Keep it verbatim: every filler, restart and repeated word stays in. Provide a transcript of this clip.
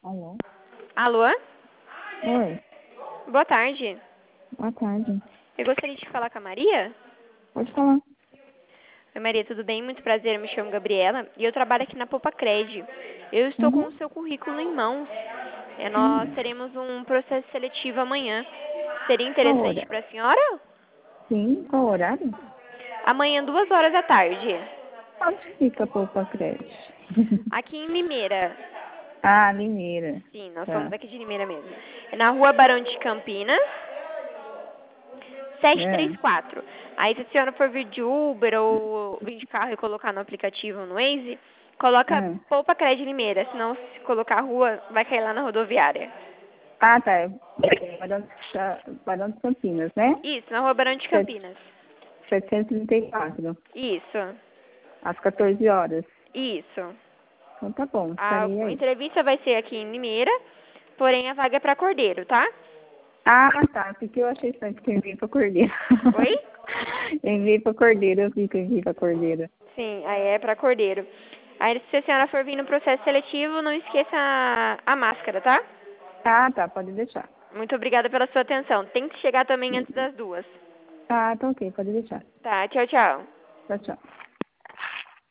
Alô? Alô? Oi, Boa tarde. boa tarde. Eu gostaria de falar com a Maria. Pode falar. Oi, Maria, tudo bem? Muito prazer, eu me chamo Gabriela e eu trabalho aqui na Poupa Cred. Eu estou com o Uhum. seu currículo em mãos. É, nós Hum. teremos um processo seletivo amanhã. Seria Qual interessante hora? para a senhora? Sim, qual horário? Amanhã, duas horas da tarde. Onde fica a Poupa Crédito? Aqui em Limeira. Ah, Limeira. Sim, nós somos Tá. aqui de Limeira mesmo. É na rua Barão de Campinas, É. setecentos e trinta e quatro. Aí, se a senhora for vir de Uber ou vir de carro e colocar no aplicativo no Waze, coloca É. Poupa Cred Limeira, senão se colocar a rua, vai cair lá na rodoviária. Ah, tá. É Barão de Barão de Campinas, né? Isso, na rua Barão de Set- Campinas. setecentos e trinta e quatro. Isso, Às quatorze horas. isso. Então tá bom, A estarei aí. entrevista vai ser aqui em Limeira, porém a vaga é para Cordeiro, tá? Ah, tá. Porque eu achei estranho que eu enviei pra Cordeiro. Oi? Eu enviei pra Cordeiro, eu vi que eu enviei pra Cordeiro. Sim, aí é para Cordeiro. Aí, se a senhora for vir no processo seletivo, não esqueça a, a máscara, tá? Ah, tá. Pode deixar. Muito obrigada pela sua atenção. Tem que chegar também antes das duas. Ah, tá ok. Pode deixar. Tá, tchau, tchau. Tchau, tchau.